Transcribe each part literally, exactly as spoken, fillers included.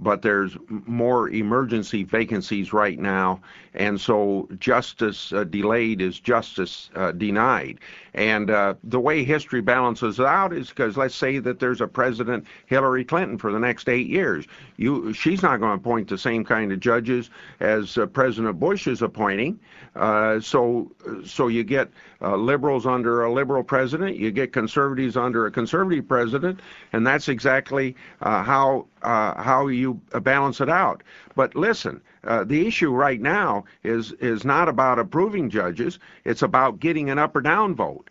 but there's more emergency vacancies right now, and so justice uh, delayed is justice uh, denied. And uh, the way history balances it out is because let's say that there's a President Hillary Clinton for the next eight years. You, she's not going to appoint the same kind of judges as uh, President Bush is appointing. Uh, so, so you get uh, liberals under a liberal president, you get conservatives under a conservative president, and that's exactly uh, how uh, how you balance it out. But listen, uh, the issue right now is is not about approving judges; it's about getting an up or down vote.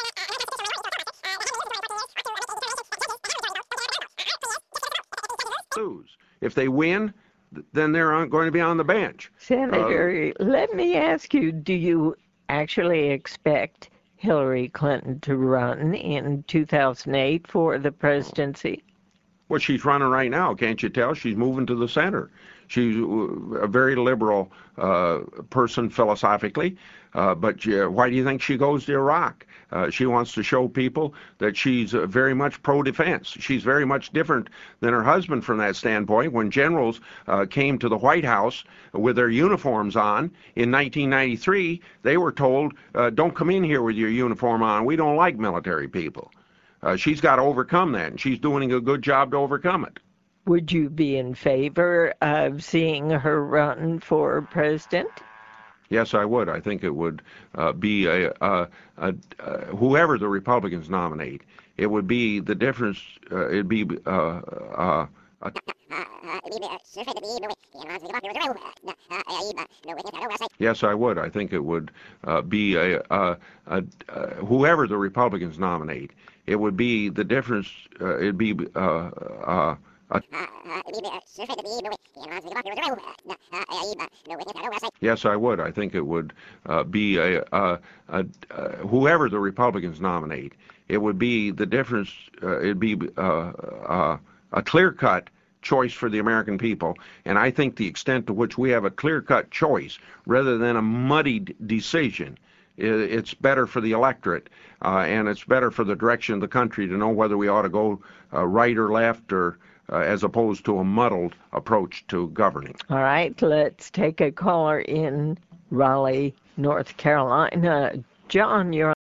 Lose. If they win, then they're going to be on the bench. Senator, uh, let me ask you, do you actually expect Hillary Clinton to run in two thousand eight for the presidency? Well, she's running right now, can't you tell? She's moving to the center. She's a very liberal uh, person philosophically, uh, but uh, why do you think she goes to Iraq? Uh, she wants to show people that she's uh, very much pro-defense. She's very much different than her husband from that standpoint. When generals uh, came to the White House with their uniforms on in nineteen ninety-three, they were told, uh, don't come in here with your uniform on. We don't like military people. Uh, she's got to overcome that, and she's doing a good job to overcome it. Would you be in favor of seeing her run for president? Yes, I would. I think it would uh, be a, a, a, a whoever the Republicans nominate. It would be the difference. Uh, it'd be uh, uh, a Yes, I would. I think it would uh, be a, a, a, a whoever the Republicans nominate. It would be the difference. Uh, it'd be uh, uh, a Yes, I would. I think it would uh, be a, a, a, a whoever the Republicans nominate. It would be the difference. Uh, it'd be uh, uh, a clear-cut choice for the American people, and I think the extent to which we have a clear-cut choice rather than a muddied decision, it's better for the electorate, uh, and it's better for the direction of the country to know whether we ought to go uh, right or left, or uh, as opposed to a muddled approach to governing. All right, let's take a caller in Raleigh, North Carolina. John, you're